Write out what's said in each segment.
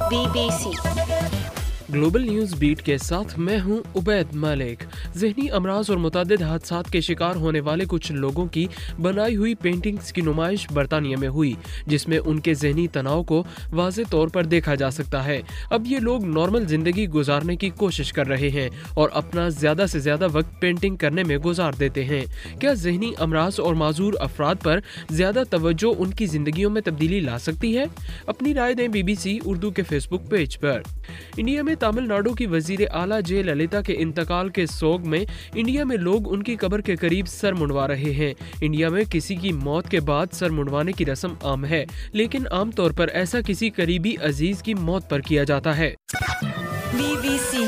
BBC global news beat के साथ मैं हूं उबैद मलिक। ज़हनी अमराज और मुतअद्दिद हादसात के शिकार होने वाले कुछ लोगों की बनाई हुई पेंटिंग्स की नुमाइश बरतानिया में हुई, जिसमें उनके ज़हनी तनाव को वाज़ेह तौर पर देखा जा सकता है। अब ये लोग नॉर्मल जिंदगी गुजारने की कोशिश कर रहे हैं और अपना ज़्यादा से ज़्यादा वक्त पेंटिंग करने में गुजार देते हैं। क्या ज़हनी अमराज और माजूर अफराद पर ज़्यादा तवज्जो उनकी जिंदगियों में तब्दीली ला सकती है? अपनी राय दें BBC उर्दू के फेसबुक पेज पर। इंडिया में तमिलनाडु की वजीर आला जे ललिता के इंतकाल के सोग में इंडिया में लोग उनकी कब्र के करीब सर मुंडवा रहे हैं। इंडिया में किसी की मौत के बाद सर मुंडवाने की रस्म आम है, लेकिन आमतौर पर ऐसा किसी करीबी अजीज की मौत पर किया जाता है। BBC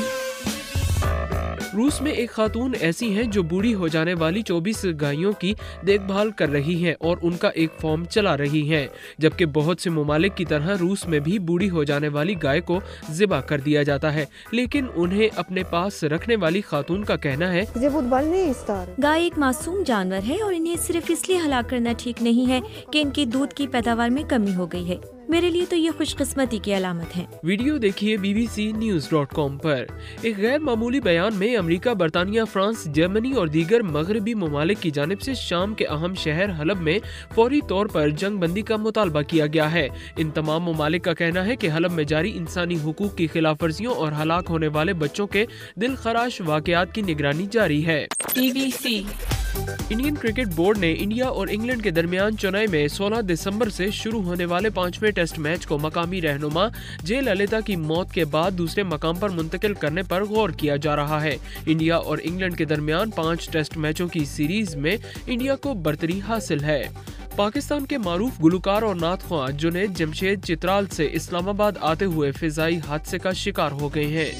रूस में एक खातून ऐसी हैं जो बूढ़ी हो जाने वाली 24 गायों की देखभाल कर रही हैं और उनका एक फार्म चला रही हैं, जबकि बहुत से ममालिक की तरह रूस में भी बूढ़ी हो जाने वाली गाय को ज़िबा कर दिया जाता है, लेकिन उन्हें अपने पास रखने वाली खातून का कहना है गाय एक मासूम जानवर है और इन्हें सिर्फ इसलिए हलाक करना ठीक नहीं है कि इनकी दूध की पैदावार में कमी हो गई है। मेरे लिए तो ये खुशकिस्मती की अलामत है। वीडियो देखिए bbcnews.com पर। एक गैर मामूली बयान में अमेरिका, बरतानिया, फ्रांस, जर्मनी और दीगर मगरबी ममालिक की जानिब से शाम के अहम शहर हलब में फौरी तौर पर जंग बंदी का मुतालबा किया गया है। इन तमाम ममालिक का कहना है कि हलब में जारी इंसानी हुकूक की खिलाफ वर्जियों और हलाक होने वाले बच्चों के दिल खराश वाकयात की निगरानी जारी है। BBC इंडियन क्रिकेट बोर्ड ने इंडिया और इंग्लैंड के दरमियान चेन्नई में 16 दिसंबर से शुरू होने वाले 5वें टेस्ट मैच को मकामी रहनुमा जे ललिता की मौत के बाद दूसरे मकाम पर मुंतकिल करने पर गौर किया जा रहा है। इंडिया और इंग्लैंड के दरमियान 5 टेस्ट मैचों की सीरीज में इंडिया को बरतरी हासिल है। पाकिस्तान के मारूफ गुलकार और नात ख्वां जुनैद जमशेद चित्राल से इस्लामाबाद आते हुए फिजाई हादसे का शिकार हो गए हैं।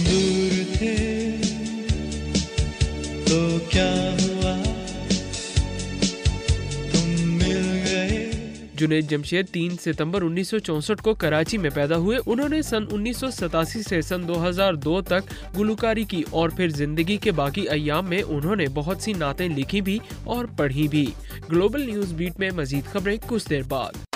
तो क्या हुआ, तुम मिल गए। जुनैद जमशेद 3 सितंबर 1964 को कराची में पैदा हुए। उन्होंने सन 1987 से सन 2002 तक गुलकारी की और फिर जिंदगी के बाकी अय्याम में उन्होंने बहुत सी नातें लिखी भी और पढ़ी भी। ग्लोबल न्यूज बीट में मजीद खबरें कुछ देर बाद।